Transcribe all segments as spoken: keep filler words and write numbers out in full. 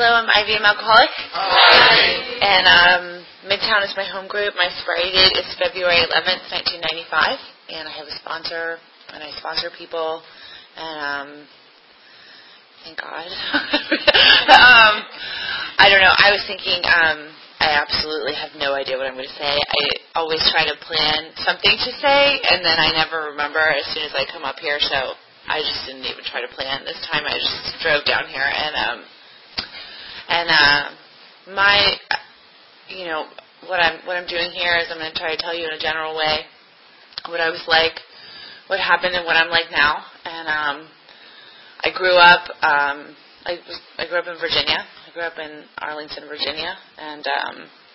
Hello, I'm Ivy, I'm alcoholic. Hi. And um, Midtown is my home group. My sobriety date is February eleventh, nineteen ninety-five. And I have a sponsor, and I sponsor people. And um, thank God. um, I don't know. I was thinking, um, I absolutely have no idea what I'm going to say. I always try to plan something to say, and then I never remember as soon as I come up here. So I just didn't even try to plan this time. I just drove down here, and um, and uh, my, you know, what I'm what I'm doing here is I'm going to try to tell you in a general way what I was like, what happened, and what I'm like now. And um, I grew up. Um, I was I grew up in Virginia. I grew up in Arlington, Virginia, and um,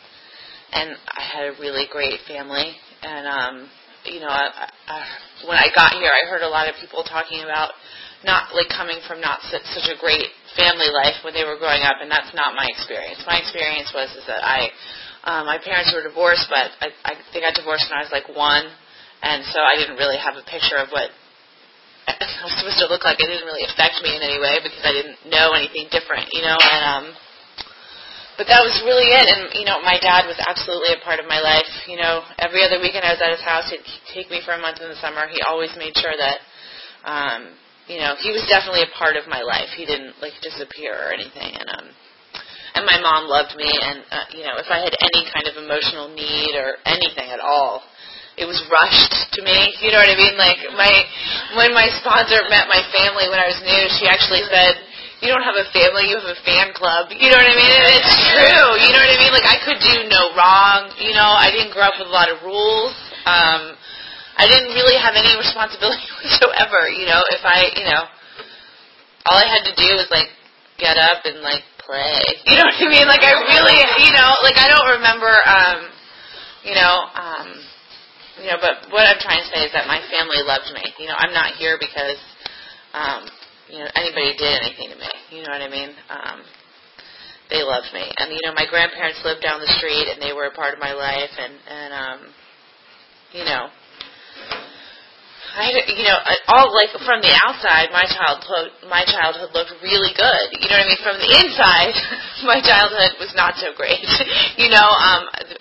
and I had a really great family. And um, you know, I, I, when I got here, I heard a lot of people talking about not like coming from not such, such a great family life when they were growing up, and that's not my experience. My experience was is that I, um, my parents were divorced, but I, I they got divorced when I was like one, and so I didn't really have a picture of what I was supposed to look like. It didn't really affect me in any way because I didn't know anything different, you know. And um, but that was really it. And you know, my dad was absolutely a part of my life. You know, every other weekend I was at his house. He'd take me for a month in the summer. He always made sure that. Um, You know, he was definitely a part of my life. He didn't, like, disappear or anything. And um, and my mom loved me. And, uh, you know, if I had any kind of emotional need or anything at all, it was rushed to me. You know what I mean? Like, my when my sponsor met my family when I was new, she actually said, you don't have a family, you have a fan club. You know what I mean? And it's true. You know what I mean? Like, I could do no wrong. You know, I didn't grow up with a lot of rules. Um I didn't really have any responsibility whatsoever, you know, if I, you know, all I had to do was, like, get up and, like, play. You know what I mean? Like, I really, you know, like, I don't remember, um, you know, um, you know, but what I'm trying to say is that my family loved me. You know, I'm not here because, um, you know, anybody did anything to me. You know what I mean? Um, they loved me. And, you know, my grandparents lived down the street, and they were a part of my life, and, and um, you know, I, you know, all like from the outside, my childhood, my childhood looked really good. You know what I mean? From the inside, my childhood was not so great. You know, um,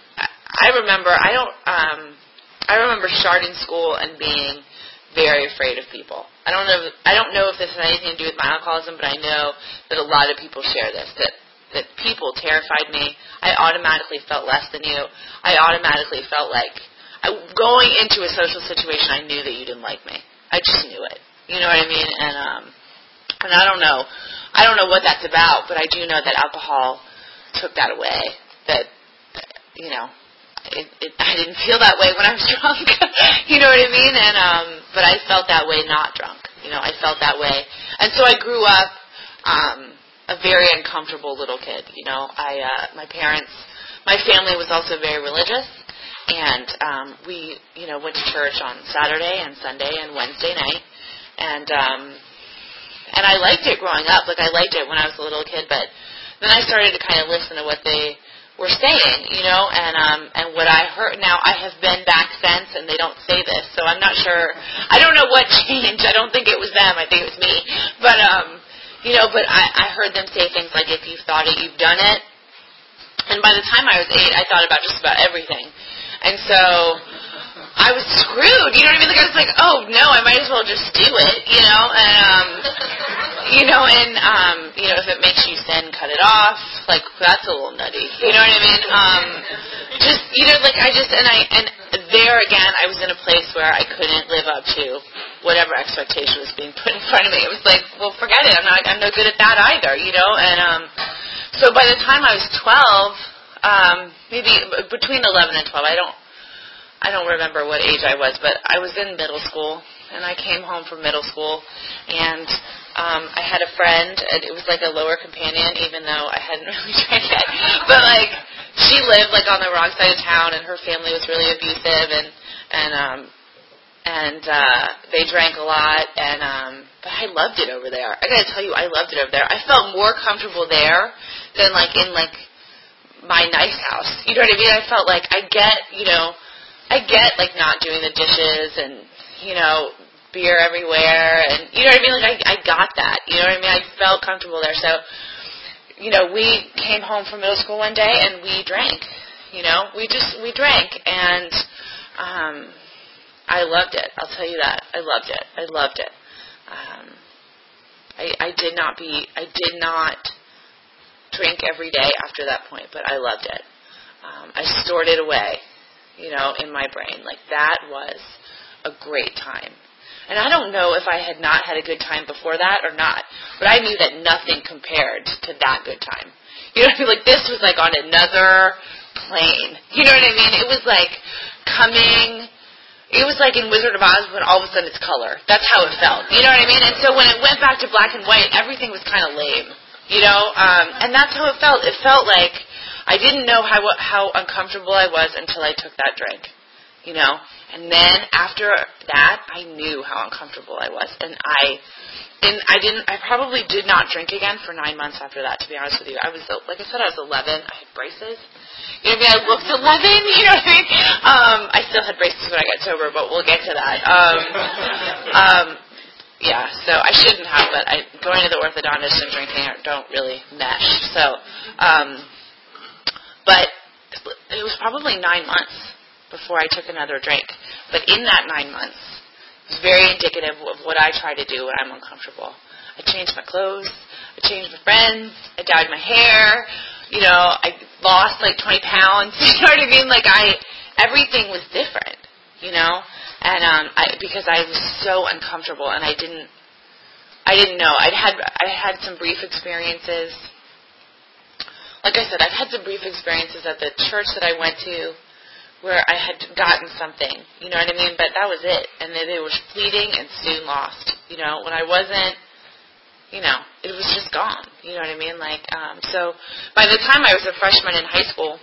I remember, I don't, um, I remember starting school and being very afraid of people. I don't know, if, I don't know if this has anything to do with my alcoholism, but I know that a lot of people share this. That that people terrified me. I automatically felt less than you. I automatically felt like. Going into a social situation, I knew that you didn't like me. I just knew it. You know what I mean? And um, and I don't know, I don't know what that's about, but I do know that alcohol took that away. That, you know, it, it, I didn't feel that way when I was drunk. You know what I mean? And um, but I felt that way not drunk. You know, I felt that way, and so I grew up um, a very uncomfortable little kid. You know, I uh, my parents, my family was also very religious. And um, we, you know, went to church on Saturday and Sunday and Wednesday night, and um, and I liked it growing up. Like I liked it when I was a little kid, but then I started to kind of listen to what they were saying, you know, and um, and what I heard. Now I have been back since, and they don't say this, so I'm not sure. I don't know what changed. I don't think it was them. I think it was me. But um, you know, but I, I heard them say things like, "If you've thought it, you've done it." And by the time I was eight, I thought about just about everything. And so I was screwed, you know what I mean? Like I was like, oh no, I might as well just do it, you know. And um, you know, and um, you know, if it makes you sin, cut it off. Like that's a little nutty, you know what I mean? Um, just you know, like I just and I and there again, I was in a place where I couldn't live up to whatever expectation was being put in front of me. It was like, well, forget it. I'm not. I'm no good at that either, you know. And um, so by the time I was twelve. Um, maybe between eleven and twelve. I don't, I don't remember what age I was, but I was in middle school, and I came home from middle school, and um, I had a friend, and it was like a lower companion, even though I hadn't really drank yet. But like, she lived like on the wrong side of town, and her family was really abusive, and and um, and uh, they drank a lot, and um, but I loved it over there. I gotta tell you, I loved it over there. I felt more comfortable there than like in like. my nice house. You know what I mean? I felt like I get, you know, I get like not doing the dishes and, you know, beer everywhere and, you know what I mean? Like I, I got that. You know what I mean? I felt comfortable there. So you know, we came home from middle school one day and we drank. You know, we just, we drank. And um, I loved it. I'll tell you that. I loved it. I loved it. Um, I, I did not be, I did not drink every day after that point, but I loved it. Um, I stored it away, you know, in my brain. Like, that was a great time. And I don't know if I had not had a good time before that or not, but I knew that nothing compared to that good time. You know what I mean? Like, this was like on another plane. You know what I mean? It was like coming, it was like in Wizard of Oz when all of a sudden it's color. That's how it felt. You know what I mean? And so when it went back to black and white, everything was kind of lame. You know? Um, and that's how it felt. It felt like I didn't know how how uncomfortable I was until I took that drink. You know, and then after that, I knew how uncomfortable I was, and I, and I didn't. I probably did not drink again for nine months after that. To be honest with you, I was like I said, I was eleven. I had braces. You know what I mean? I looked eleven. You know what I mean? Um, I still had braces when I got sober, but we'll get to that. Um, um, yeah, so I shouldn't have, but I, going to the orthodontist and drinking don't really mesh. So, um, but it was probably nine months before I took another drink. But in that nine months, it was very indicative of what I try to do when I'm uncomfortable. I changed my clothes. I changed my friends. I dyed my hair. You know, I lost like twenty pounds. You know what I mean? Like, I, everything was different, you know? And, um, I, because I was so uncomfortable and I didn't, I didn't know. I'd had, I had some brief experiences. Like I said, I've had some brief experiences at the church that I went to, where I had gotten something, you know what I mean? But that was it. And then it was fleeting and soon lost. You know, when I wasn't, you know, it was just gone. You know what I mean? Like, um, so by the time I was a freshman in high school,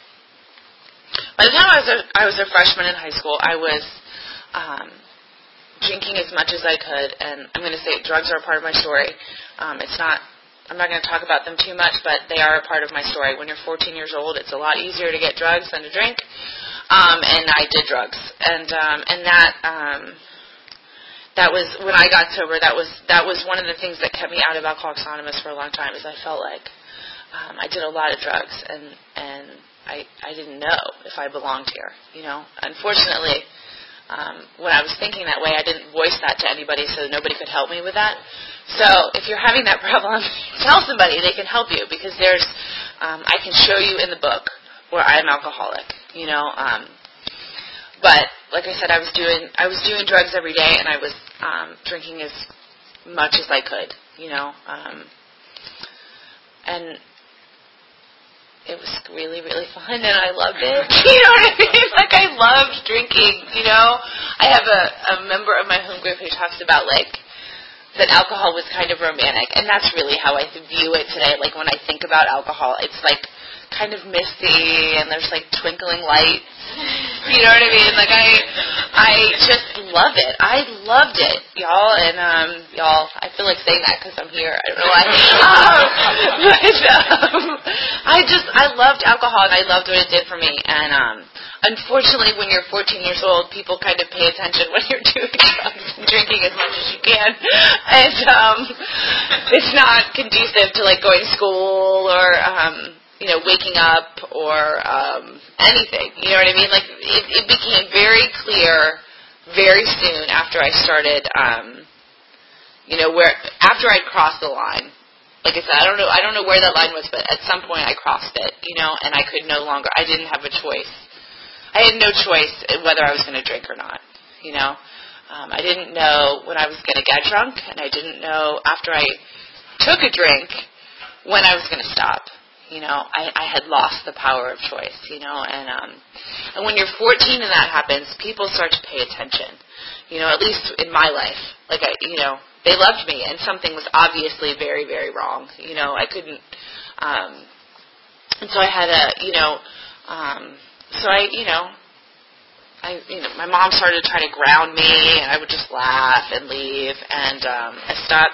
by the time I was a, I was a freshman in high school, I was um, drinking as much as I could. And I'm going to say drugs are a part of my story. Um, it's not, I'm not going to talk about them too much, but they are a part of my story. When you're fourteen years old, it's a lot easier to get drugs than to drink. Um, and I did drugs, and um, and that um, that was when I got sober. That was that was one of the things that kept me out of Alcoholics Anonymous for a long time. Is I felt like um, I did a lot of drugs, and and I I didn't know if I belonged here. You know, unfortunately, um, when I was thinking that way, I didn't voice that to anybody, so nobody could help me with that. So if you're having that problem, tell somebody. They can help you, because there's um, I can show you in the book where I'm alcoholic. You know, um, but like I said, I was doing I was doing drugs every day, and I was um, drinking as much as I could. You know, um, and it was really, really fun, and I loved it. You know what I mean? Like, I loved drinking. You know, I have a, a member of my home group who talks about like that alcohol was kind of romantic, and that's really how I view it today. Like, when I think about alcohol, it's like kind of misty, and there's like twinkling lights. You know what I mean? Like, I I just love it. I loved it, y'all. And um, y'all, I feel like saying that because I'm here. I don't know why. um, but um, I just I loved alcohol, and I loved what it did for me. And um, unfortunately, when you're fourteen years old, people kind of pay attention when you're doing drugs and drinking as much as you can, and um, it's not conducive to like going to school or um. you know, waking up or um, anything. You know what I mean? Like, it, it became very clear very soon after I started, um, you know, where after I'd crossed the line. Like I said, I don't know, I don't know where that line was, but at some point I crossed it, you know, and I could no longer, I didn't have a choice. I had no choice whether I was going to drink or not, you know. Um, I didn't know when I was going to get drunk, and I didn't know after I took a drink when I was going to stop. You know, I, I had lost the power of choice, you know, and um, and when you're fourteen and that happens, people start to pay attention, you know, at least in my life. Like, I, you know, they loved me, and something was obviously very, very wrong. You know, I couldn't, um, and so I had a, you know, um, so I, you know, I, you know, my mom started trying to ground me, and I would just laugh and leave, and um, I stopped,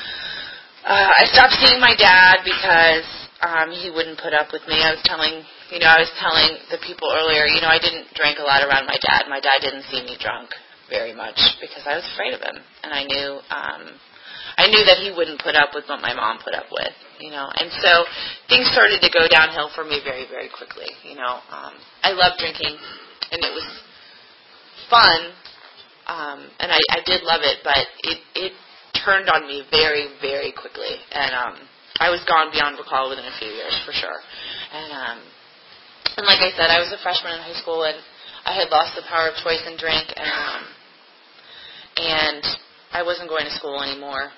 uh, I stopped seeing my dad because Um, he wouldn't put up with me. I was telling, you know, I was telling the people earlier, you know, I didn't drink a lot around my dad. My dad didn't see me drunk very much because I was afraid of him. And I knew, um, I knew that he wouldn't put up with what my mom put up with, you know. And so things started to go downhill for me very, very quickly, you know. Um, I loved drinking, and it was fun, um, and I, I did love it, but it, it turned on me very, very quickly. And um, I was gone beyond recall within a few years, for sure. And, um, and like I said, I was a freshman in high school, and I had lost the power of choice in drink, and um, and I wasn't going to school anymore,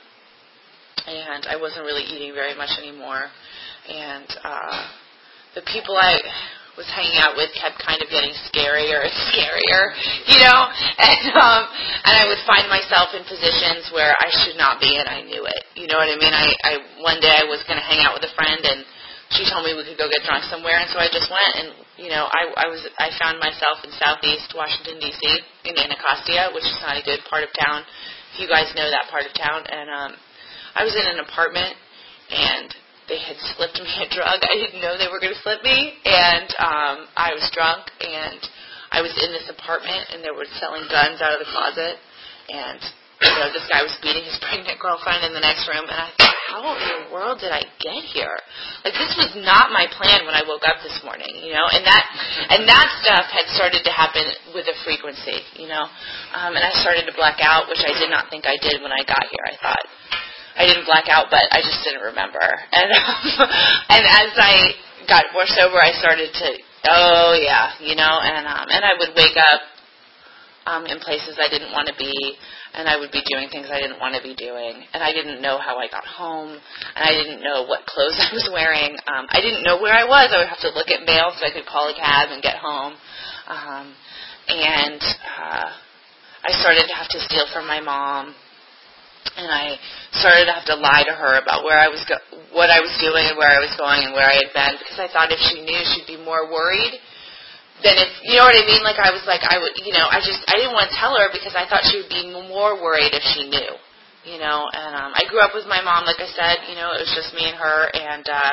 and I wasn't really eating very much anymore, and uh, the people I was hanging out with kept kind of getting scarier and scarier, you know, and um, and I would find myself in positions where I should not be, and I knew it, you know what I mean? I, I one day I was going to hang out with a friend, and she told me we could go get drunk somewhere, and so I just went, and you know, I, I was I found myself in Southeast Washington D C in Anacostia, which is not a good part of town, if you guys know that part of town, and um, I was in an apartment, and they had slipped me a drug. I didn't know they were going to slip me, and um, I was drunk, and I was in this apartment, and they were selling guns out of the closet, and you know, this guy was beating his pregnant girlfriend in the next room, and I thought, how in the world did I get here? Like, this was not my plan when I woke up this morning, you know, and that and that stuff had started to happen with a frequency, you know, um, and I started to black out, which I did not think I did when I got here. I thought I didn't black out, but I just didn't remember, and um, and as I got more sober, I started to, oh yeah, you know, and um, and I would wake up um, in places I didn't want to be. And I would be doing things I didn't want to be doing. And I didn't know how I got home. And I didn't know what clothes I was wearing. Um, I didn't know where I was. I would have to look at mail so I could call a cab and get home. Um, and uh, I started to have to steal from my mom. And I started to have to lie to her about where I was, go- what I was doing and where I was going and where I had been. Because I thought if she knew, she'd be more worried. Then if, you know what I mean? Like I was like, I would, you know, I just, I didn't want to tell her because I thought she would be more worried if she knew, you know, and um, I grew up with my mom, like I said, you know, it was just me and her, and uh,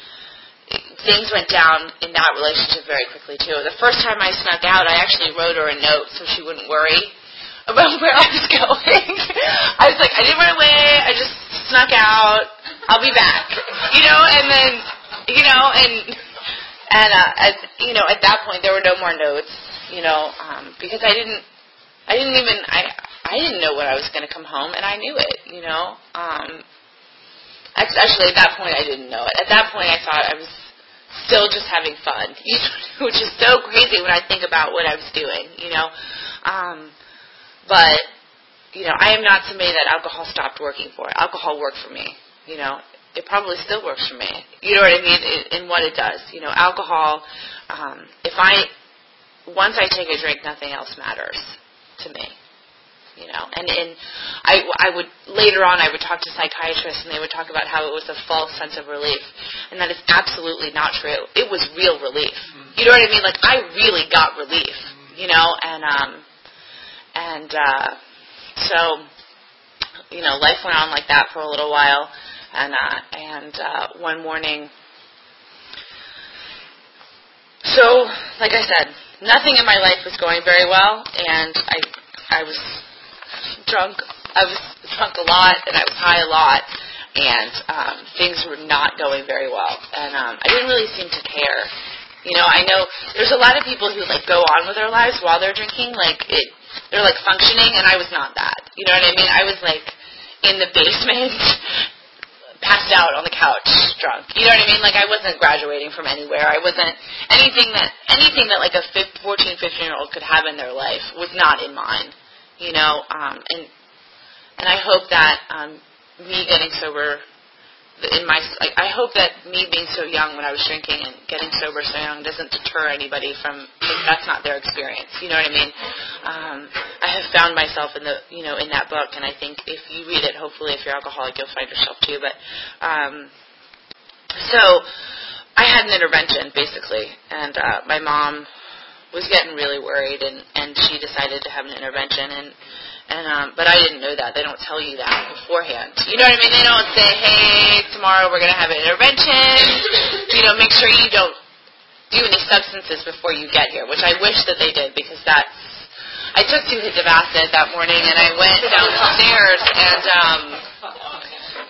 things went down in that relationship very quickly, too. The first time I snuck out, I actually wrote her a note so she wouldn't worry about where I was going. I was like, I didn't run away, I just snuck out, I'll be back, you know, and then, you know, and... And, uh, as, you know, at that point, there were no more notes, you know, um, because I didn't, I didn't even, I, I didn't know when I was going to come home, and I knew it, you know. Um, actually, at that point, I didn't know it. At that point, I thought I was still just having fun, which is so crazy when I think about what I was doing, you know. Um, but, you know, I am not somebody that alcohol stopped working for. Alcohol worked for me, you know. It probably still works for me. You know what I mean? In what it does. You know, alcohol, um, if I, once I take a drink, nothing else matters to me. You know, and, and I, I would, later on, I would talk to psychiatrists, and they would talk about how it was a false sense of relief. And that is absolutely not true. It was real relief. You know what I mean? Like, I really got relief, you know, and, um, and, uh, so, you know, life went on like that for a little while. And uh, and uh, one morning, so like I said, nothing in my life was going very well, and I I was drunk. I was drunk a lot, and I was high a lot, and um, things were not going very well. And um, I didn't really seem to care. You know, I know there's a lot of people who like go on with their lives while they're drinking, like it, they're like functioning, and I was not that. You know what I mean? I was like in the basement. Passed out on the couch, drunk. You know what I mean? Like I wasn't graduating from anywhere. I wasn't anything that anything that like a fourteen, fifteen year old could have in their life was not in mine. You know, um, and and I hope that um, me getting sober in my like I hope that me being so young when I was drinking and getting sober so young doesn't deter anybody from if that's not their experience. You know what I mean? Um, I have found myself in the you know in that book, and I think if you read it, hopefully if you're alcoholic, you'll find yourself too. But um, so I had an intervention basically, and uh, my mom was getting really worried, and and she decided to have an intervention and. And um, but I didn't know that. They don't tell you that beforehand. You know what I mean? They don't say, hey, tomorrow we're going to have an intervention. You know, make sure you don't do any substances before you get here, which I wish that they did because that's... I took two hits of acid that morning, and I went downstairs, and um,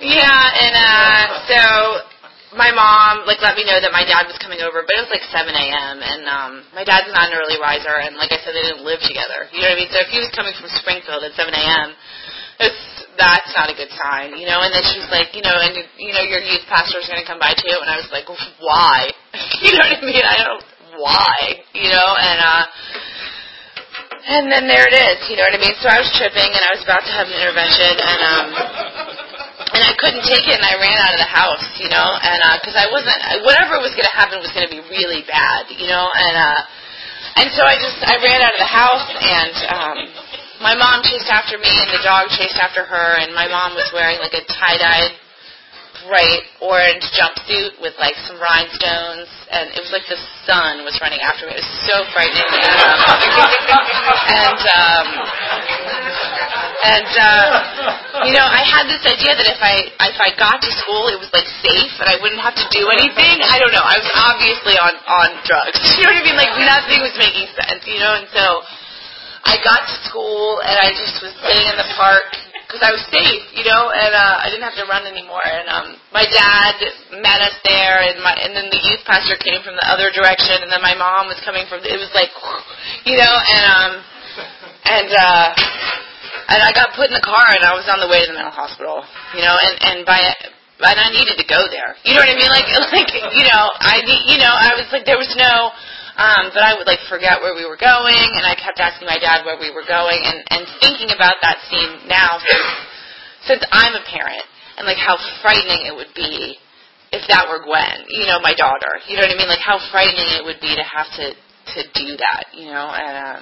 Yeah, and uh, so my mom, like, let me know that my dad was coming over, but it was, like, seven a.m., and um, my dad's not an early riser, and like I said, they didn't live together. You know what I mean? So if he was coming from Springfield at seven a.m., it's, that's not a good sign, you know? And then she's like, you know, and, you know, your youth pastor's going to come by, too, and I was like, why? You know what I mean? I don't, why? You know, and, uh, and then there it is, you know what I mean? So I was tripping, and I was about to have an intervention, and, um... And I couldn't take it, and I ran out of the house, you know, and because uh, I wasn't, whatever was going to happen was going to be really bad, you know, and uh, and so I just, I ran out of the house, and um, my mom chased after me, and the dog chased after her, and my mom was wearing like a tie-dyed, bright orange jumpsuit with like some rhinestones, and it was like the sun was running after me. It was so frightening, and um, and. Um, And, uh, you know, I had this idea that if I if I got to school, it was, like, safe and I wouldn't have to do anything. I don't know. I was obviously on, on drugs. You know what I mean? Like, nothing was making sense, you know? And so I got to school, and I just was sitting in the park because I was safe, you know, and uh, I didn't have to run anymore. And um, my dad met us there, and my and then the youth pastor came from the other direction, and then my mom was coming from, it was like, you know, and, um, and, uh... And I got put in the car, and I was on the way to the mental hospital, you know, and, and by, and I needed to go there. You know what I mean? Like, like, you know, I, you know, I was like, there was no, um, but I would, like, forget where we were going, and I kept asking my dad where we were going, and, and thinking about that scene now, since, since I'm a parent, and, like, how frightening it would be if that were Gwen, you know, my daughter. You know what I mean? Like, how frightening it would be to have to, to do that, you know, and, um,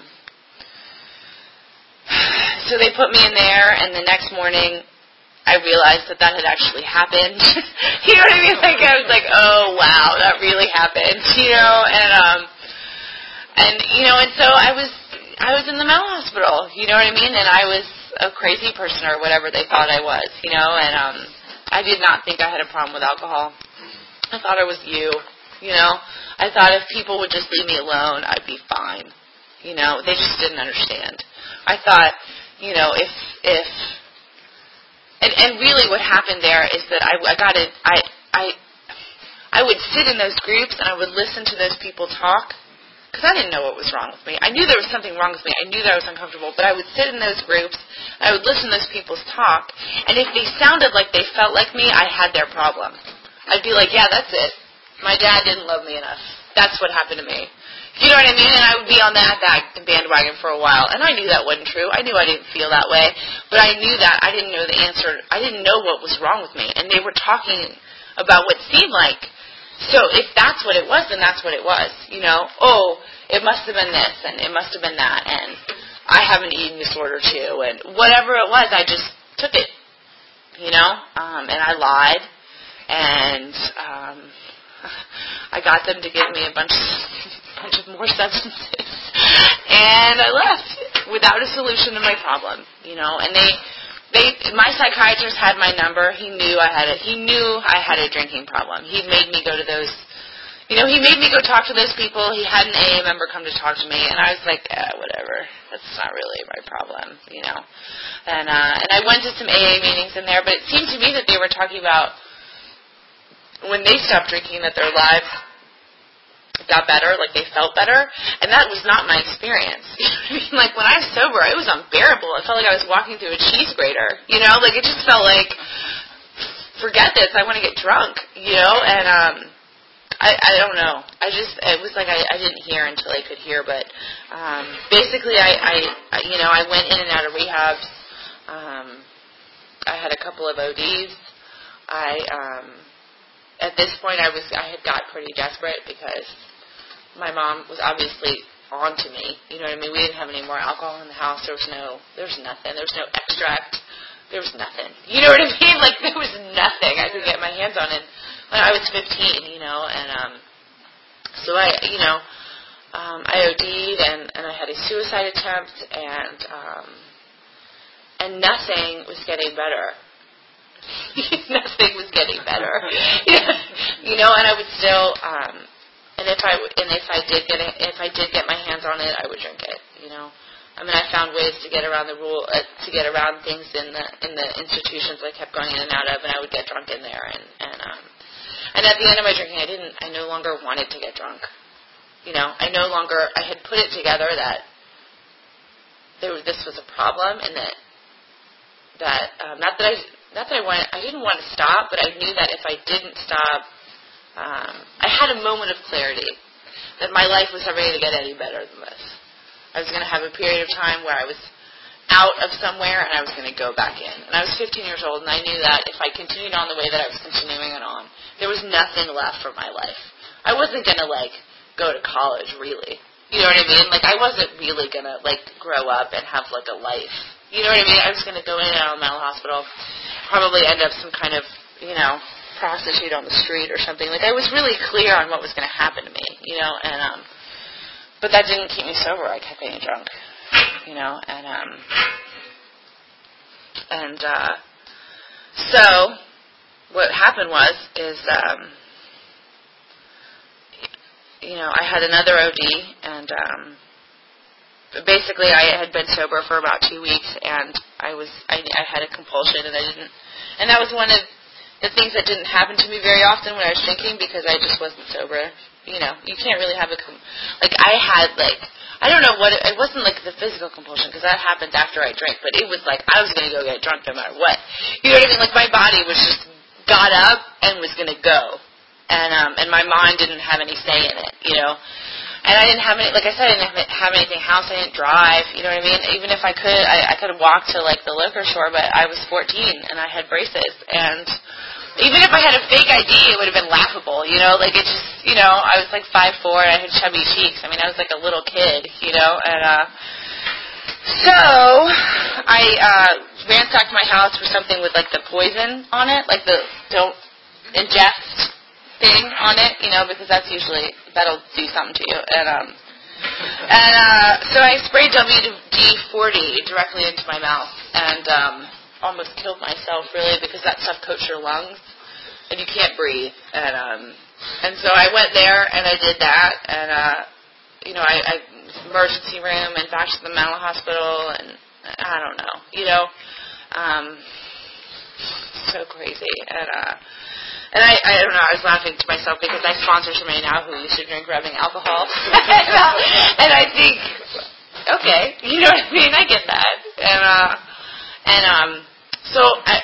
so they put me in there, and the next morning I realized that that had actually happened. You know what I mean? Like, I was like, oh, wow, that really happened, you know? And, um, and you know, and so I was, I was in the mental hospital, you know what I mean? And I was a crazy person or whatever they thought I was, you know? And um, I did not think I had a problem with alcohol. I thought I was you, you know? I thought if people would just leave me alone, I'd be fine. You know, they just didn't understand. I thought, you know, if, if, and, and really what happened there is that I, I got it, I, I, I would sit in those groups and I would listen to those people talk, because I didn't know what was wrong with me. I knew there was something wrong with me. I knew that I was uncomfortable, but I would sit in those groups, and I would listen to those people's talk, and if they sounded like they felt like me, I had their problem. I'd be like, yeah, that's it. My dad didn't love me enough. That's what happened to me. You know what I mean? And I would be on that bandwagon for a while. And I knew that wasn't true. I knew I didn't feel that way. But I knew that I didn't know the answer. I didn't know what was wrong with me. And they were talking about what seemed like. So if that's what it was, then that's what it was. You know, oh, it must have been this and it must have been that. And I have an eating disorder too. And whatever it was, I just took it. You know, um, and I lied. And um, I got them to give me a bunch of... bunch of more substances, and I left without a solution to my problem, you know. And they, they, my psychiatrist had my number. He knew I had it. He knew I had a drinking problem. He made me go to those, you know. He made me go talk to those people. He had an A A member come to talk to me, and I was like, eh, whatever. That's not really my problem, you know. And uh, and I went to some A A meetings in there, but it seemed to me that they were talking about when they stopped drinking that their lives got better, like they felt better, and that was not my experience. You know what I mean? Like when I was sober, it was unbearable. It felt like I was walking through a cheese grater, you know, like it just felt like, forget this, I want to get drunk, you know, and um, I, I don't know. I just, it was like I, I didn't hear until I could hear, but um, basically I, I, you know, I went in and out of rehabs. Um, I had a couple of O Ds. I, um, at this point, I was, I had got pretty desperate because my mom was obviously on to me. You know what I mean? We didn't have any more alcohol in the house. There was no, there was nothing. There was no extract. There was nothing. You know what I mean? Like, there was nothing I could get my hands on. And when I was fifteen, you know, and um, so I, you know, um, I O D'd, and, and I had a suicide attempt, and um, and nothing was getting better. Nothing was getting better. You know, and I would still, um, and if I and if I did get it, if I did get my hands on it, I would drink it. You know, I mean, I found ways to get around the rule, uh, to get around things in the in the institutions I kept going in and out of, and I would get drunk in there. And and um, and at the end of my drinking, I didn't. I no longer wanted to get drunk. You know, I no longer. I had put it together that there was, this was a problem, and that that um, not that I not that I wanted. I didn't want to stop, but I knew that if I didn't stop, um, I had a moment of clarity that my life was never going to get any better than this. I was going to have a period of time where I was out of somewhere and I was going to go back in. And I was fifteen years old, and I knew that if I continued on the way that I was continuing it on, there was nothing left for my life. I wasn't going to, like, go to college, really. You know what I mean? Like, I wasn't really going to, like, grow up and have, like, a life. You know what I mean? I was going to go in and out of the mental hospital, probably end up some kind of, you know, prostitute on the street or something. Like, I was really clear on what was going to happen to me, you know, and, um, but that didn't keep me sober. I kept getting drunk, you know, and, um, and, uh, so what happened was, is, um, you know, I had another O D, and, um, basically I had been sober for about two weeks, and I was, I, I had a compulsion, and I didn't, and that was one of the things that didn't happen to me very often when I was drinking, because I just wasn't sober. You know, you can't really have a, com- like, I had, like, I don't know what, it, it wasn't like the physical compulsion, because that happened after I drank, but it was like, I was going to go get drunk no matter what. You know what I mean? Like, my body was just, got up and was going to go. And, um, and my mind didn't have any say in it, you know. And I didn't have any, like I said, I didn't have, have anything house, I didn't drive, you know what I mean? Even if I could, I, I could have walked to, like, the liquor store, but I was fourteen, and I had braces, and even if I had a fake I D, it would have been laughable, you know? Like, it just, you know, I was, like, five foot four, and I had chubby cheeks. I mean, I was, like, a little kid, you know? And, uh, so, I, uh, ransacked my house for something with, like, the poison on it, like the don't ingest thing on it, you know, because that's usually, that'll do something to you. And, um, and, uh, so I sprayed W D forty directly into my mouth, and, um, almost killed myself, really, because that stuff coats your lungs, and you can't breathe. And um, and so I went there, and I did that, and, uh, you know, I, I emergency room, and back to the mental hospital, and I don't know, you know, um, so crazy. And, uh, and I, I don't know, I was laughing to myself, because I sponsor somebody now who used to drink rubbing alcohol, and, uh, and I think, okay, you know what I mean, I get that, and, uh, and, um, So I,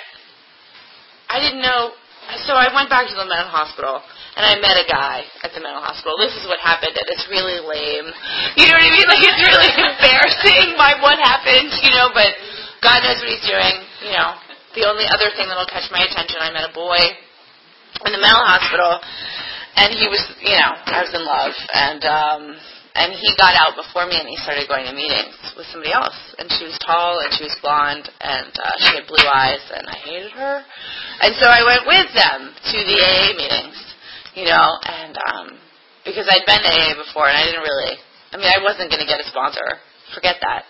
I didn't know. So I went back to the mental hospital, and I met a guy at the mental hospital. This is what happened, and it's really lame. You know what I mean? Like, it's really embarrassing by what happened, you know, but God knows what he's doing, you know. The only other thing that will catch my attention, I met a boy in the mental hospital, and he was, you know, I was in love, and, um... And he got out before me, and he started going to meetings with somebody else. And she was tall, and she was blonde, and uh, she had blue eyes, and I hated her. And so I went with them to the A A meetings, you know, and um, because I'd been to A A before, and I didn't really, I mean, I wasn't going to get a sponsor. Forget that.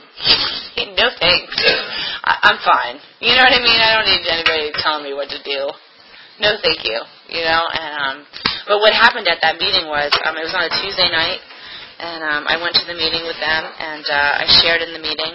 No thanks. I, I'm fine. You know what I mean? I don't need anybody telling me what to do. No thank you, you know. And um, but what happened at that meeting was, um, it was on a Tuesday night, and um, I went to the meeting with them, and uh, I shared in the meeting,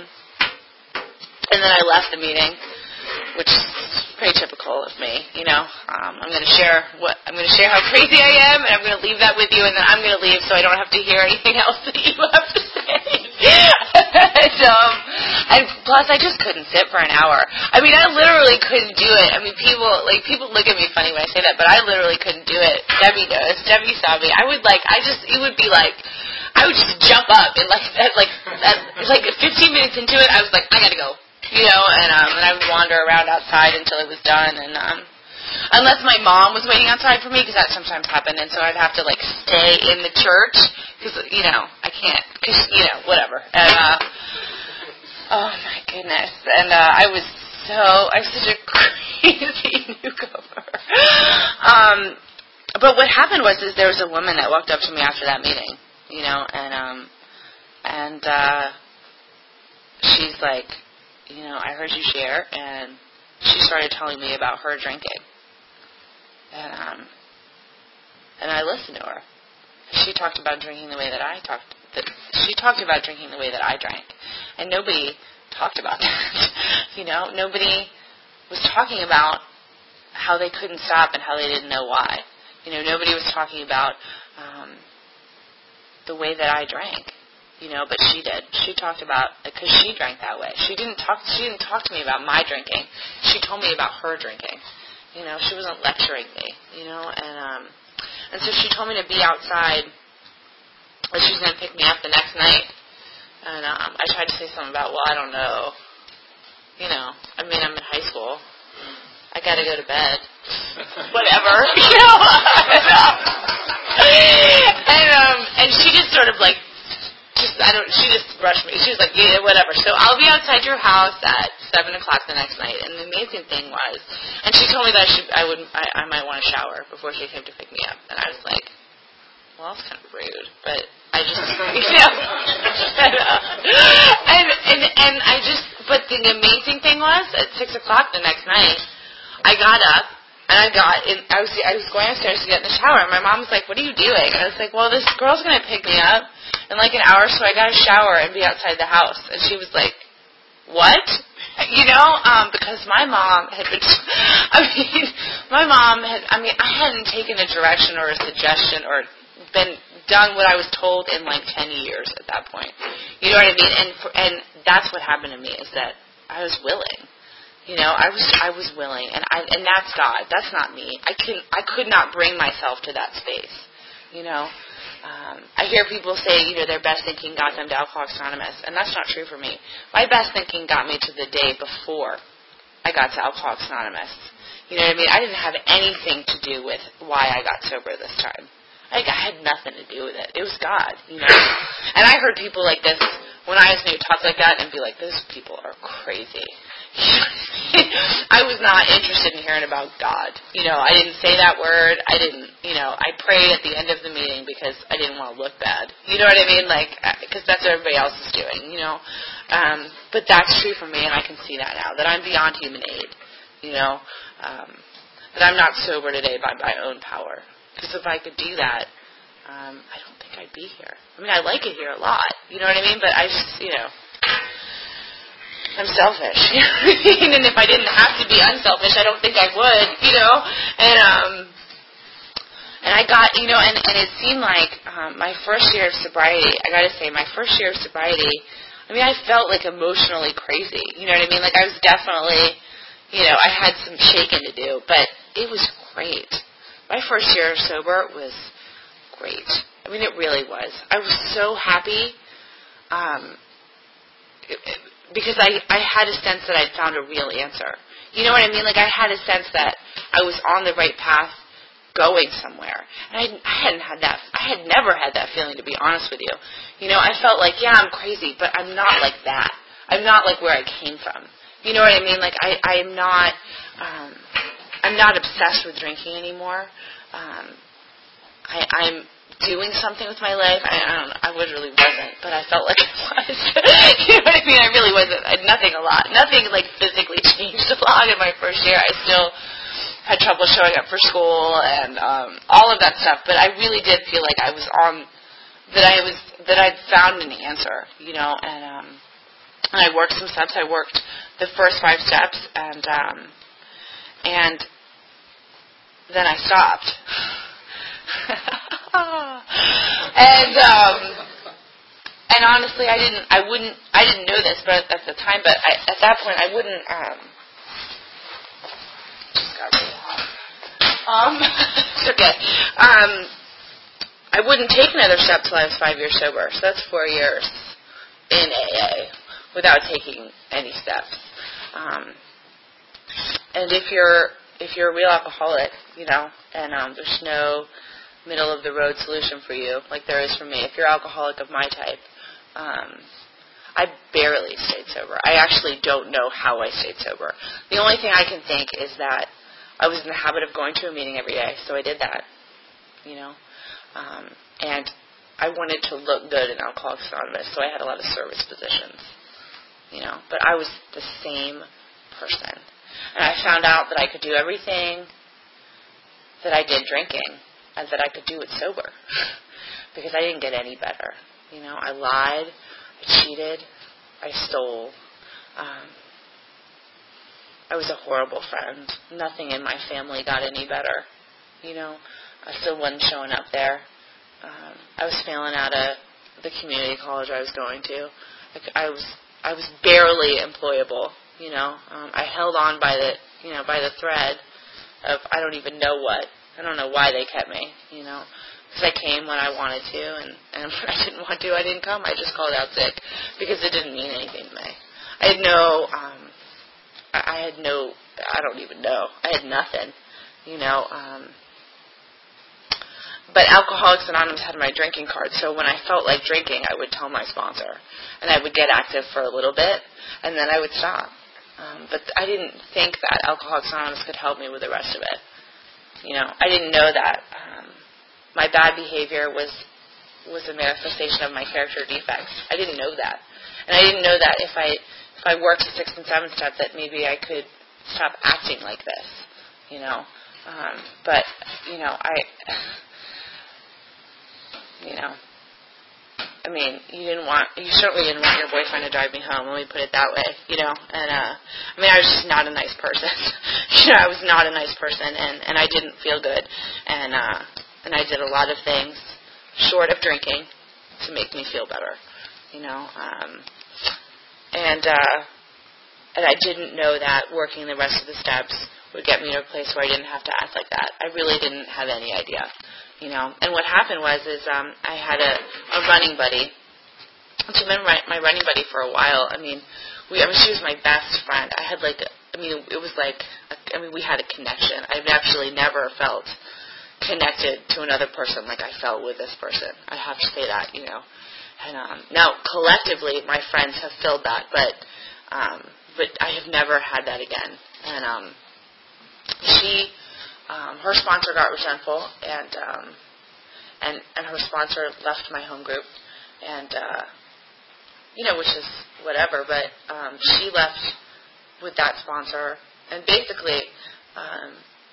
and then I left the meeting, which is pretty typical of me, you know. Um, I'm going to share what I'm going to share how crazy I am, and I'm going to leave that with you, and then I'm going to leave so I don't have to hear anything else that you have to say. and, um, and plus, I just couldn't sit for an hour. I mean, I literally couldn't do it. I mean, people like people look at me funny when I say that, but I literally couldn't do it. Debbie knows. Debbie saw me. I would like. I just. It would be like. I would just jump up and like at like at, like fifteen minutes into it, I was like, I gotta go, you know, and um, and I would wander around outside until it was done, and um, unless my mom was waiting outside for me, because that sometimes happened, and so I'd have to like stay in the church because you know I can't, cause, you know, whatever. And uh, oh my goodness, and uh, I was so I was such a crazy newcomer. Um, but what happened was is there was a woman that walked up to me after that meeting. You know, and um, and uh, she's like, you know, I heard you share, and she started telling me about her drinking, and um, and I listened to her. She talked about drinking the way that I talked that she talked about drinking the way that I drank, and nobody talked about that. You know, nobody was talking about how they couldn't stop and how they didn't know why. You know, nobody was talking about um, the way that I drank. You know, but she did. She talked about, because she drank that way. She didn't talk. She didn't talk to me about my drinking. She told me about her drinking. You know, she wasn't lecturing me. You know, and um, and so she told me to be outside. Or she was going to pick me up the next night. And um, I tried to say something about, well, I don't know. You know, I mean, I'm in high school. I got to go to bed. Whatever. You know. and um, and she just sort of like. Just, I don't. She just brushed me. She was like, yeah, whatever. So I'll be outside your house at seven o'clock the next night. And the amazing thing was, and she told me that I should, I would, I, I might want to shower before she came to pick me up. And I was like, well, that's kind of rude, but I just, you know, and and and I just. But the amazing thing was, at six o'clock the next night, I got up. And I got in, I was I was going upstairs to get in the shower, and my mom was like, what are you doing? And I was like, well, this girl's going to pick me up in like an hour, so I got to shower and be outside the house. And she was like, what? You know, um, because my mom had been, I mean, my mom had, I mean, I hadn't taken a direction or a suggestion or been done what I was told in like ten years at that point. You know what I mean? And for, and that's what happened to me, is that I was willing. You know, I was I was willing, and I and that's God. That's not me. I can I could not bring myself to that space. You know, um, I hear people say, you know, their best thinking got them to Alcoholics Anonymous, and that's not true for me. My best thinking got me to the day before I got to Alcoholics Anonymous. You know what I mean? I didn't have anything to do with why I got sober this time. I, I had nothing to do with it. It was God. You know, and I heard people like this when I was new talk like that and be like, those people are crazy. I was not interested in hearing about God. You know, I didn't say that word. I didn't, you know, I prayed at the end of the meeting because I didn't want to look bad. You know what I mean? Like, because that's what everybody else is doing, you know. Um, but that's true for me, and I can see that now, that I'm beyond human aid, you know, um, that I'm not sober today by my own power. Because if I could do that, um, I don't think I'd be here. I mean, I like it here a lot. You know what I mean? But I just, you know, I'm selfish. You know what I mean? And if I didn't have to be unselfish, I don't think I would, you know. And um, and I got, you know, and, and it seemed like um, my first year of sobriety, I got to say, my first year of sobriety, I mean, I felt like emotionally crazy. You know what I mean? Like I was definitely, you know, I had some shaking to do, but it was great. My first year sober was great. I mean, it really was. I was so happy. Um, it, it, Because I, I had a sense that I'd found a real answer. You know what I mean? Like I had a sense that I was on the right path going somewhere. And I, I hadn't had that, I had never had that feeling, to be honest with you. You know, I felt like, yeah, I'm crazy, but I'm not like that. I'm not like where I came from. You know what I mean? Like I, I'm not, um, I'm not obsessed with drinking anymore. Um, I, I'm doing something with my life. I, I don't know. I literally wasn't, but I felt like I was. You know what I mean? I really wasn't. I, nothing a lot. Nothing like physically changed a lot in my first year. I still had trouble showing up for school and um, all of that stuff. But I really did feel like I was on. That I was. That I'd found an answer. You know, and um, and I worked some steps. I worked the first five steps, and um, and then I stopped. and um, and honestly, I didn't, I wouldn't, I didn't know this, but at the time, but I, at that point, I wouldn't. Um, just got really hot. Um, it's okay. Um, I wouldn't take another step till I was five years sober. So that's four years in A A without taking any steps. Um, and if you're if you're a real alcoholic, you know, and um, there's no middle of the road solution for you, like there is for me. If you're alcoholic of my type, um, I barely stayed sober. I actually don't know how I stayed sober. The only thing I can think is that I was in the habit of going to a meeting every day, so I did that, you know. Um, and I wanted to look good in Alcoholics Anonymous, so I had a lot of service positions, you know. But I was the same person. And I found out that I could do everything that I did drinking, and that I could do it sober, because I didn't get any better. You know, I lied, I cheated, I stole. Um, I was a horrible friend. Nothing in my family got any better. You know, I still wasn't showing up there. Um, I was failing out of the community college I was going to. Like, I was, I was barely employable. You know, um, I held on by the, you know, by the thread of I don't even know what. I don't know why they kept me. You know, because I came when I wanted to, and, and when I didn't want to, I didn't come. I just called out sick because it didn't mean anything to me. I had no, um, I, I had no, I don't even know. I had nothing. You know. Um, But Alcoholics Anonymous had my drinking card, so when I felt like drinking, I would tell my sponsor, and I would get active for a little bit, and then I would stop. Um, but I didn't think that Alcoholics Anonymous could help me with the rest of it. You know, I didn't know that um, my bad behavior was was a manifestation of my character defects. I didn't know that, and I didn't know that if I if I worked the sixth and seventh step, that maybe I could stop acting like this. You know, um, but you know, I. You know, I mean, you didn't want, you certainly didn't want your boyfriend to drive me home, let me put it that way, you know, and, uh, I mean, I was just not a nice person, you know, I was not a nice person, and, and I didn't feel good, and, uh, and I did a lot of things short of drinking to make me feel better, you know, um, and, uh, and I didn't know that working the rest of the steps would get me to a place where I didn't have to act like that. I really didn't have any idea. You know, and what happened was is um, I had a, a running buddy. She'd been my, my running buddy for a while. I mean, we I mean, she was my best friend. I had like, a, I mean, it was like, a, I mean, we had a connection. I've actually never felt connected to another person like I felt with this person. I have to say that, you know. And um, now, collectively, my friends have filled that, but um, but I have never had that again. And um, she. Um, her sponsor got resentful, and um, and and her sponsor left my home group, and uh, you know, which is whatever. But um, she left with that sponsor, and basically, um,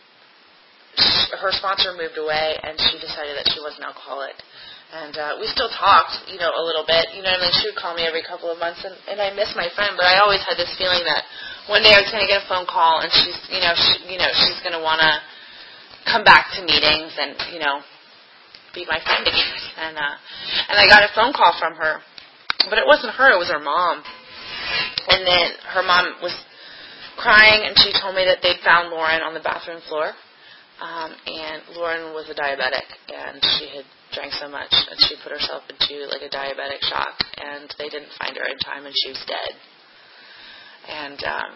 she, her sponsor moved away, and she decided that she was an alcoholic. And uh, we still talked, you know, a little bit. You know, I mean, she would call me every couple of months, and, and I miss my friend, but I always had this feeling that one day I was going to get a phone call, and she's, you know, she, you know, she's going to want to come back to meetings and, you know, be my friend again. And uh, and I got a phone call from her. But it wasn't her, it was her mom. And then her mom was crying, and she told me that they'd found Lauren on the bathroom floor. Um, and Lauren was a diabetic, and she had drank so much that she put herself into, like, a diabetic shock. And they didn't find her in time, and she was dead. And um,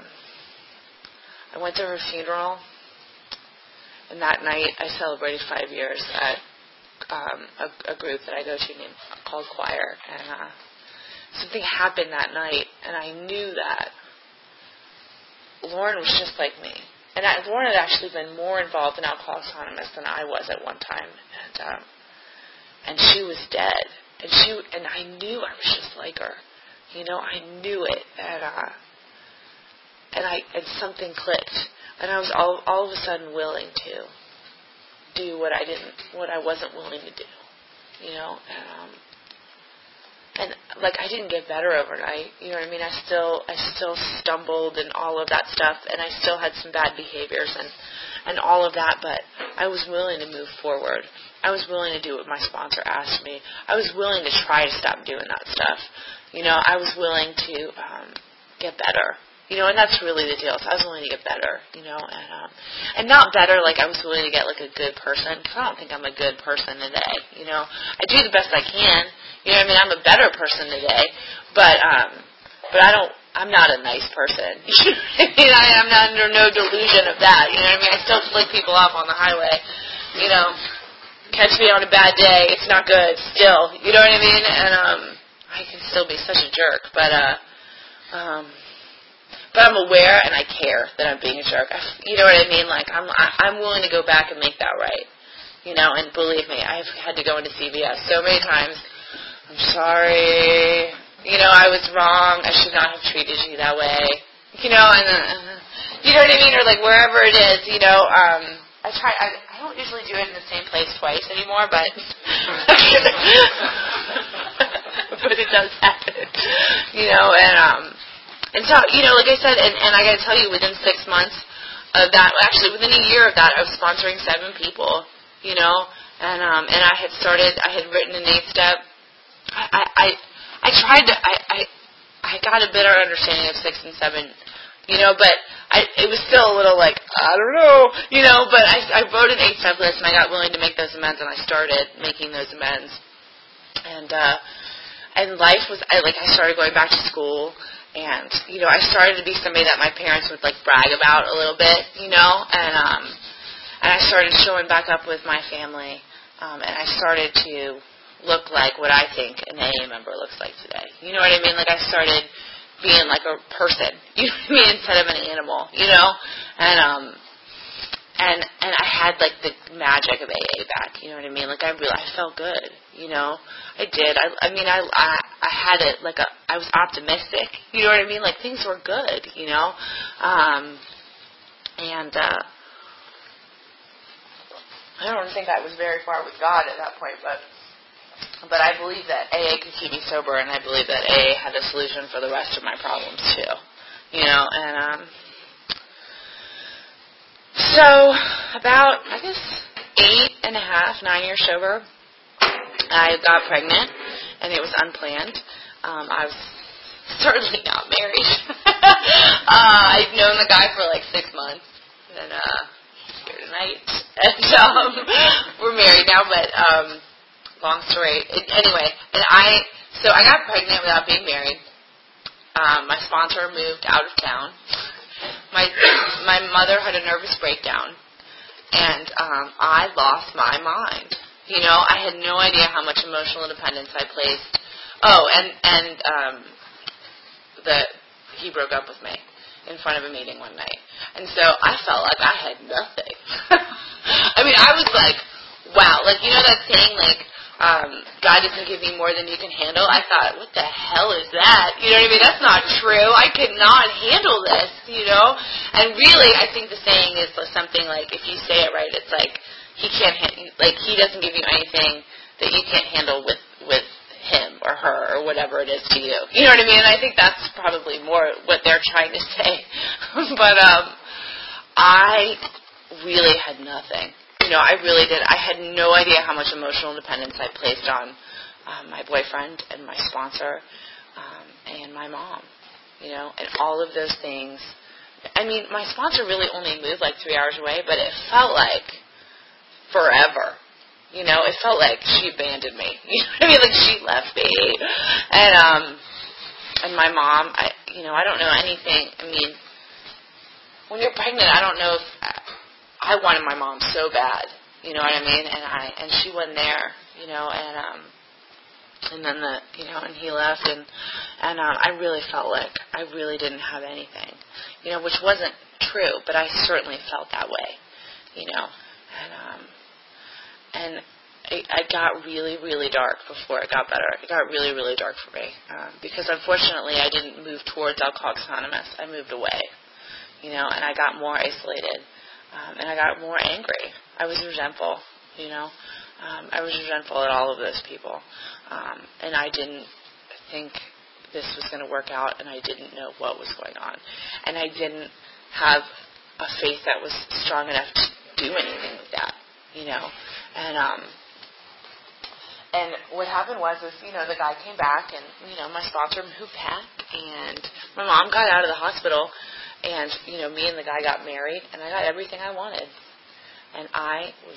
I went to her funeral. And that night, I celebrated five years at um, a, a group that I go to named, called Choir. And uh, something happened that night, and I knew that Lauren was just like me. And I, Lauren had actually been more involved in Alcoholics Anonymous than I was at one time. And um, and she was dead. And she and I knew I was just like her. You know, I knew it. And uh, and I and something clicked. And I was all all of a sudden willing to do what I didn't, what I wasn't willing to do, you know. And, um, and like I didn't get better overnight, you know what I mean. I still I still stumbled and all of that stuff, and I still had some bad behaviors and and all of that. But I was willing to move forward. I was willing to do what my sponsor asked me. I was willing to try to stop doing that stuff. You know, I was willing to um, get better. You know, and that's really the deal. So I was willing to get better, you know, and um, and not better like I was willing to get like a good person. Because I don't think I'm a good person today, you know. I do the best I can, you know what I mean. I'm a better person today, but um, but I don't. I'm not a nice person. You know what I mean? I, I'm not under no delusion of that. You know what I mean? I still flick people off on the highway. You know, catch me on a bad day. It's not good. Still, you know what I mean? And um, I can still be such a jerk, but uh, um. But I'm aware and I care that I'm being a jerk. You know what I mean? Like, I'm I'm willing to go back and make that right. You know, and believe me, I've had to go into C V S so many times. I'm sorry. You know, I was wrong. I should not have treated you that way. You know, and, uh, you know what I mean? Or, like, wherever it is, you know, um, I try, I, I don't usually do it in the same place twice anymore, but, but it does happen. You know, and um, and so you know, like I said, and, and I got to tell you, within six months of that, actually within a year of that, I was sponsoring seven people. You know, and um, and I had started, I had written an eight step. I I I, I tried to, I, I I got a better understanding of six and seven. You know, but I, it was still a little like, I don't know, you know, but I, I wrote an eight-step list, and I got willing to make those amends, and I started making those amends. And, uh, and life was, I, like, I started going back to school, and, you know, I started to be somebody that my parents would, like, brag about a little bit, you know, and, um, and I started showing back up with my family, um, and I started to look like what I think an A A member looks like today. You know what I mean? Like, I started being like a person, you know what I mean, instead of an animal, you know, and um, and and I had like the magic of A A back, you know what I mean? Like I really, I felt good, you know, I did. I, I mean, I, I, I had it like a, I was optimistic, you know what I mean? Like things were good, you know, um, and uh, I don't think I was very far with God at that point, but. But I believe that A A could keep me sober, and I believe that A A had a solution for the rest of my problems too. You know, and um, so about I guess eight and a half, nine years sober, I got pregnant, and it was unplanned. Um, I was certainly not married. uh, I'd known the guy for like six months, and uh, here tonight, and um, we're married now, but. Um, Long story. It, anyway, and I, so I got pregnant without being married. Um, my sponsor moved out of town. My my mother had a nervous breakdown, and um, I lost my mind. You know, I had no idea how much emotional dependence I placed. Oh, and and um, the he broke up with me in front of a meeting one night, and so I felt like I had nothing. I mean, I was like, wow, like you know that saying, like. Um, God doesn't give me more than you can handle. I thought, what the hell is that? You know what I mean? That's not true. I could not handle this, you know? And really, I think the saying is something like, if you say it right, it's like, he can't, ha- like, he doesn't give you anything that you can't handle with, with him or her or whatever it is to you. You know what I mean? And I think that's probably more what they're trying to say. But, um, I really had nothing. You know, I really did. I had no idea how much emotional dependence I placed on um, my boyfriend and my sponsor um, and my mom, you know, and all of those things. I mean, my sponsor really only moved like three hours away, but it felt like forever. You know, it felt like she abandoned me. You know what I mean? Like she left me. And, um, and my mom, I, you know, I don't know anything. I mean, when you're pregnant, I don't know if... I wanted my mom so bad, you know what I mean? And I and she wasn't there, you know, and um and then the you know, and he left and and um I really felt like I really didn't have anything. You know, which wasn't true, but I certainly felt that way, you know. And um and it, it got really, really dark before it got better. It got really, really dark for me. Um, because unfortunately I didn't move towards Alcoholics Anonymous. I moved away. You know, and I got more isolated. Um, and I got more angry. I was resentful, you know. Um, I was resentful at all of those people. Um, and I didn't think this was going to work out, and I didn't know what was going on. And I didn't have a faith that was strong enough to do anything with that, you know. And um, and what happened was, is, you know, the guy came back, and, you know, my sponsor moved back, and my mom got out of the hospital. And, you know, me and the guy got married, and I got everything I wanted. And I was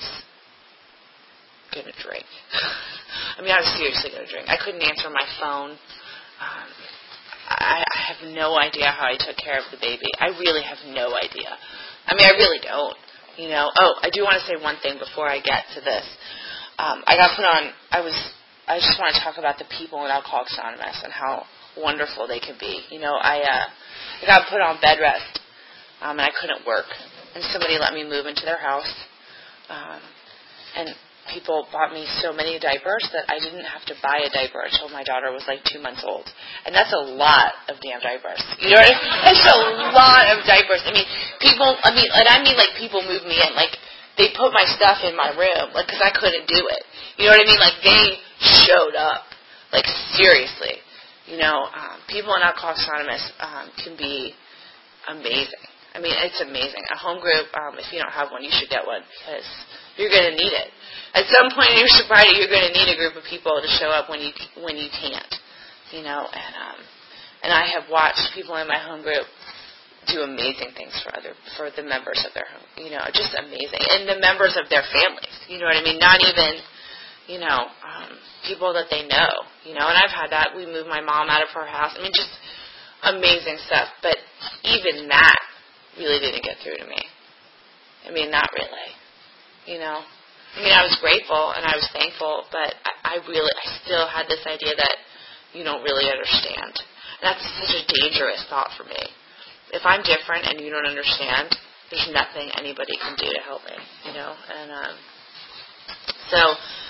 going to drink. I mean, I was seriously going to drink. I couldn't answer my phone. Um, I, I have no idea how I took care of the baby. I really have no idea. I mean, I really don't, you know. Oh, I do want to say one thing before I get to this. Um, I got put on, I was, I just want to talk about the people in Alcoholics Anonymous and how wonderful they can be. You know, I, uh, I got put on bed rest, um, and I couldn't work. And somebody let me move into their house. Um, and people bought me so many diapers that I didn't have to buy a diaper until my daughter was like two months old. And that's a lot of damn diapers. You know what I mean? That's a lot of diapers. I mean, people, I mean, and I mean like people moved me in. Like, they put my stuff in my room, like, because I couldn't do it. You know what I mean? Like, they showed up. Like, seriously. You know, um, people in Alcoholics Anonymous um, can be amazing. I mean, it's amazing. A home group, um, if you don't have one, you should get one because you're going to need it. At some point in your sobriety, you're going to need a group of people to show up when you when you can't. You know, and um, and I have watched people in my home group do amazing things for other for the members of their home. You know, just amazing, and the members of their families. You know what I mean? Not even, you know, um, people that they know. You know, and I've had that. We moved my mom out of her house. I mean, just amazing stuff. But even that really didn't get through to me. I mean, not really. You know, I mean, I was grateful and I was thankful, but I, I really, I still had this idea that you don't really understand. And that's such a dangerous thought for me. If I'm different and you don't understand, there's nothing anybody can do to help me, you know. And um, so,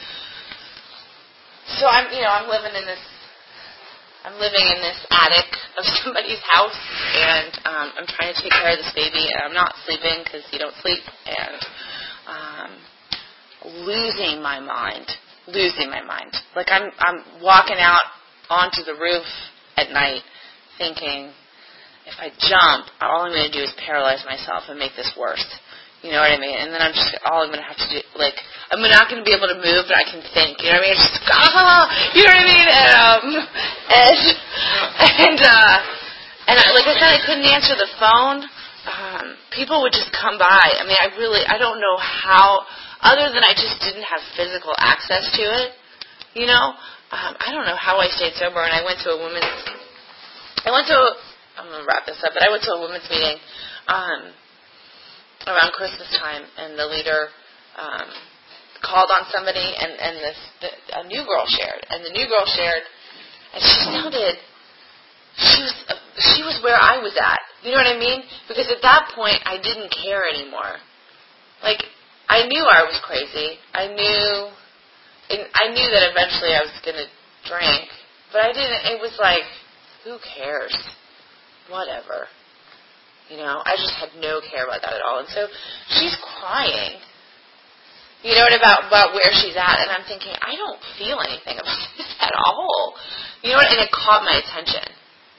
so I'm, you know, I'm living in this, I'm living in this attic of somebody's house, and um, I'm trying to take care of this baby, and I'm not sleeping because you don't sleep, and um, losing my mind, losing my mind. Like I'm, I'm walking out onto the roof at night thinking, if I jump, all I'm going to do is paralyze myself and make this worse. You know what I mean? And then I'm just, all I'm going to have to do, like, I'm not going to be able to move, but I can think. You know what I mean? It's just, ah, you know what I mean? And, um, and, and, uh, and I, like I said, I couldn't answer the phone. Um, people would just come by. I mean, I really, I don't know how, other than I just didn't have physical access to it, you know? Um, I don't know how I stayed sober, and I went to a women's, I went to a, I'm going to wrap this up, but I went to a women's meeting um, around Christmas time, and the leader um, called on somebody, and, and this the, a new girl shared, and the new girl shared, and she sounded, she was, uh, she was where I was at, you know what I mean? Because at that point, I didn't care anymore. Like, I knew I was crazy. I knew, and I knew that eventually I was going to drink, but I didn't, it was like, who cares? Whatever. You know, I just had no care about that at all. And so she's crying, you know, about, about where she's at. And I'm thinking, I don't feel anything about this at all. You know what? And it caught my attention.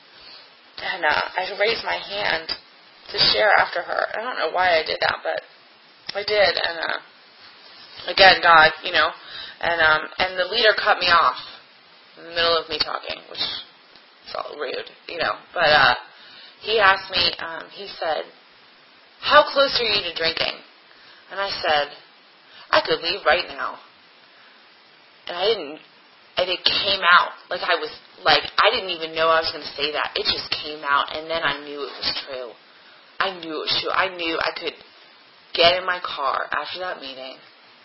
And uh, I raised my hand to share after her. I don't know why I did that, but I did. And uh, again, God, you know. And, um, and the leader cut me off in the middle of me talking, which is all rude, you know. But, uh, he asked me, um, he said, how close are you to drinking? And I said, I could leave right now. And I didn't, and it came out. Like I was, like, I didn't even know I was going to say that. It just came out, and then I knew it was true. I knew it was true. I knew I could get in my car after that meeting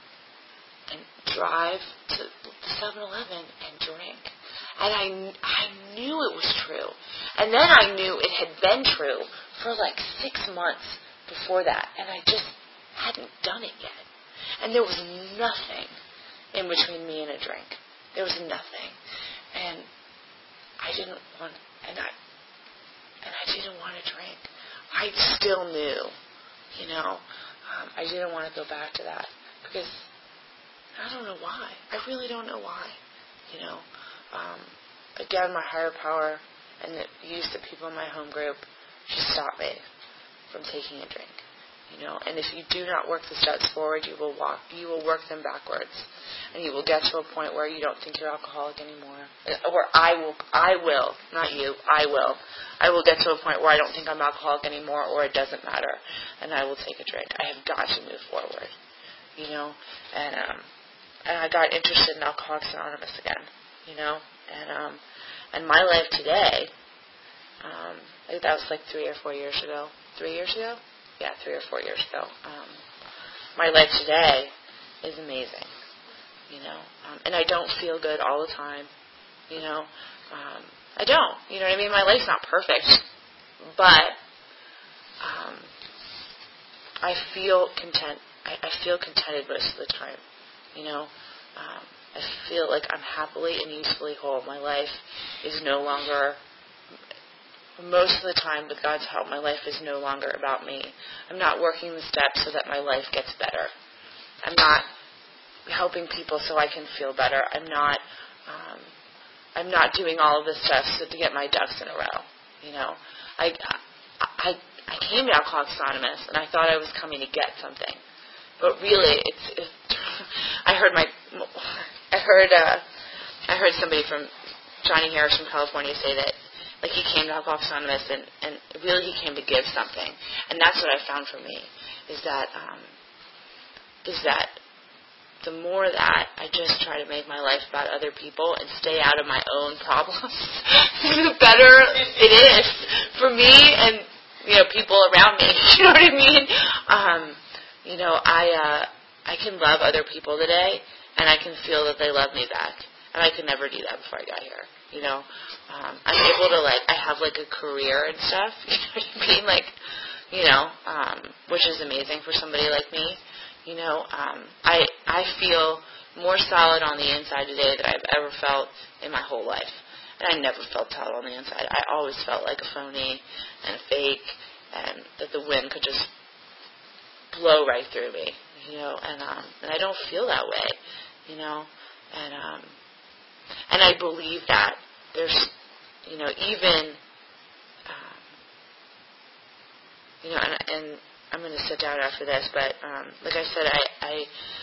and drive to the seven eleven and drink. And I, I knew it was true. And then I knew it had been true for like six months before that. And I just hadn't done it yet. And there was nothing in between me and a drink. There was nothing. And I didn't want, and I, and I didn't want to drink. I still knew, you know, um, I didn't want to go back to that. Because I don't know why. I really don't know why, you know. Um, again, my higher power and the use of people in my home group just stopped me from taking a drink, you know. And if you do not work the steps forward, you will walk, you will work them backwards, and you will get to a point where you don't think you're alcoholic anymore. Or I will, I will, not you, I will. I will get to a point where I don't think I'm alcoholic anymore, or it doesn't matter, and I will take a drink. I have got to move forward, you know. And um, and I got interested in Alcoholics Anonymous again. You know, and um, and my life today, um, I think that was like three or four years ago. Three years ago? Yeah, three or four years ago. Um, my life today is amazing. You know, um, and I don't feel good all the time. You know, um, I don't. You know what I mean? My life's not perfect, but um, I feel content. I, I feel contented most of the time. You know. Um, I feel like I'm happily and usefully whole. My life is no longer, most of the time with God's help, my life is no longer about me. I'm not working the steps so that my life gets better. I'm not helping people so I can feel better. I'm not, um, I'm not doing all of this stuff so to get my ducks in a row. You know, I, I, I came to Alcoholics Anonymous and I thought I was coming to get something, but really, it's. it's I heard my, I heard, uh, I heard somebody from Johnny Harris from California say that, like, he came to Alcoholics Anonymous and, and really he came to give something, and that's what I found for me is that, um, is that. The more that I just try to make my life about other people and stay out of my own problems, the better it is for me and, you know, people around me. You know what I mean? Um, you know, I uh, I can love other people today, and I can feel that they love me back. And I could never do that before I got here. You know, um, I'm able to, like, I have, like, a career and stuff. You know what I mean? Like, you know, um, which is amazing for somebody like me. You know, um, I I feel more solid on the inside today than I've ever felt in my whole life. And I never felt solid on the inside. I always felt like a phony and a fake, and that the wind could just blow right through me. You know, and um, and I don't feel that way. You know, and um, and I believe that there's, you know, even, um, you know, and. and I'm going to sit down after this, but um, like I said, I, I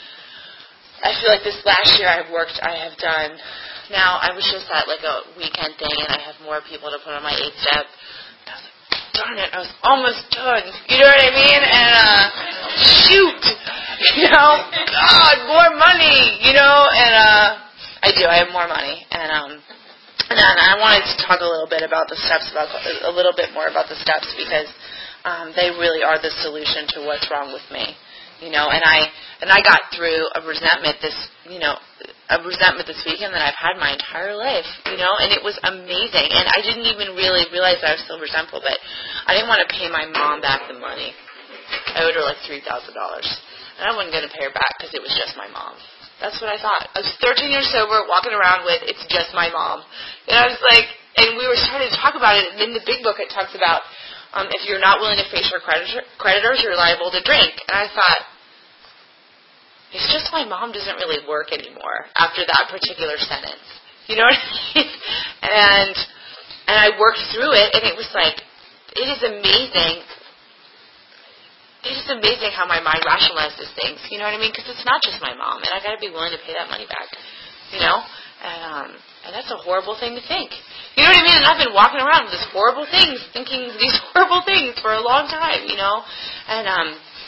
I feel like this last year I've worked, I have done, now I was just at like a weekend thing and I have more people to put on my eight step. I was like, darn it, I was almost done. You know what I mean? And uh, shoot, you know, God, more money, you know, and uh, I do, I have more money. And um, and I wanted to talk a little bit about the steps, about a little bit more about the steps because Um, they really are the solution to what's wrong with me, you know. And I and I got through a resentment this, you know, a resentment this weekend that I've had my entire life, you know. And it was amazing. And I didn't even really realize that I was still resentful, but I didn't want to pay my mom back the money. I owed her like three thousand dollars, and I wasn't going to pay her back because it was just my mom. That's what I thought. I was thirteen years sober, walking around with it's just my mom, and I was like, and we were starting to talk about it. And in the big book, it talks about. Um, if you're not willing to face your creditor, creditors, you're liable to drink. And I thought, it's just my mom doesn't really work anymore after that particular sentence. You know what I mean? And, and I worked through it, and it was like, it is amazing. It is amazing how my mind rationalizes things. You know what I mean? Because it's not just my mom, and I got to be willing to pay that money back. You know? And, um, and that's a horrible thing to think. You know what I mean? And I've been walking around with these horrible things, thinking these horrible things for a long time, you know? And, um,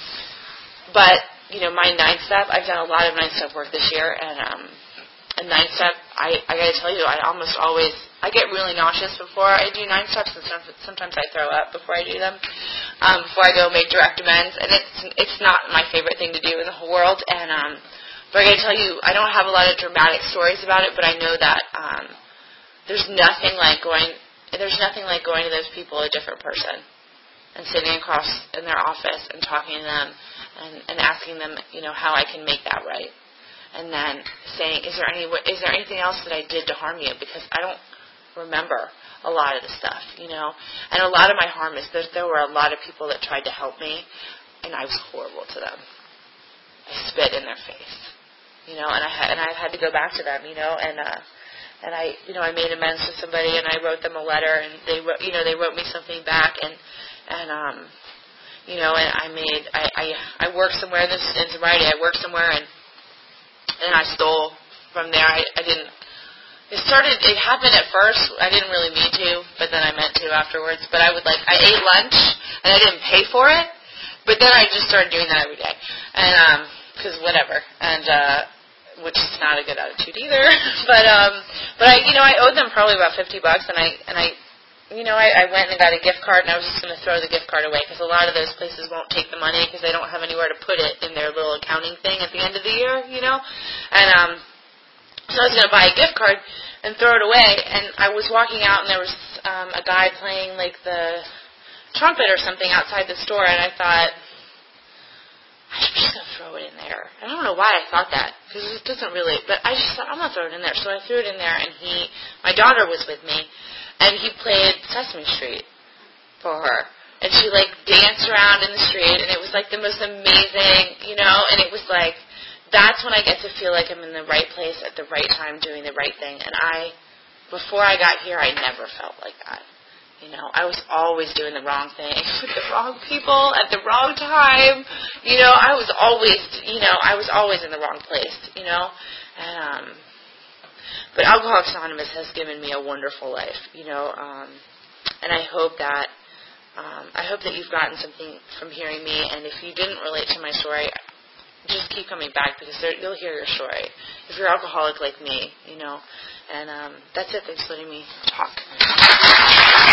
but, you know, my ninth step, I've done a lot of ninth step work this year, and, um, and ninth step, I, I gotta tell you, I almost always, I get really nauseous before I do nine steps, and sometimes I throw up before I do them, um, before I go make direct amends, and it's, it's not my favorite thing to do in the whole world, and, um, but I gotta tell you, I don't have a lot of dramatic stories about it, but I know that, um, There's nothing like going. There's nothing like going to those people, a different person, and sitting across in their office and talking to them, and, and asking them, you know, how I can make that right, and then saying, is there any is there anything else that I did to harm you? Because I don't remember a lot of the stuff, you know, and a lot of my harm is that there were a lot of people that tried to help me, and I was horrible to them. I spit in their face, you know, and I and I've had to go back to them, you know, and. uh And I, you know, I made amends to somebody, and I wrote them a letter, and they, wrote, you know, they wrote me something back, and, and, um, you know, and I made, I, I, I worked somewhere. This is in sobriety. I worked somewhere, and, and I stole from there. I, I didn't. It started. It happened at first. I didn't really mean to, but then I meant to afterwards. But I would like, I ate lunch, and I didn't pay for it, but then I just started doing that every day, and um, because whatever, and. uh which is not a good attitude either, but um, but I, you know, I owed them probably about fifty bucks, and I, and I, you know, I, I went and got a gift card, and I was just going to throw the gift card away because a lot of those places won't take the money because they don't have anywhere to put it in their little accounting thing at the end of the year, you know, and um, so I was going to buy a gift card and throw it away, and I was walking out, and there was um, a guy playing like the trumpet or something outside the store, and I thought. I'm just going to throw it in there. I don't know why I thought that, because it doesn't really, but I just thought, I'm going to throw it in there. So I threw it in there, and he, my daughter was with me, and he played Sesame Street for her. And she, like, danced around in the street, and it was, like, the most amazing, you know, and it was, like, that's when I get to feel like I'm in the right place at the right time doing the right thing. And I before I got here, I never felt like that. You know, I was always doing the wrong thing with the wrong people at the wrong time. You know, I was always, you know, I was always in the wrong place, you know. And, um, but Alcoholics Anonymous has given me a wonderful life, you know. Um, and I hope that, um, I hope that you've gotten something from hearing me. And if you didn't relate to my story, just keep coming back because there, you'll hear your story. If you're alcoholic like me, you know. And um, that's it. Thanks for letting me talk.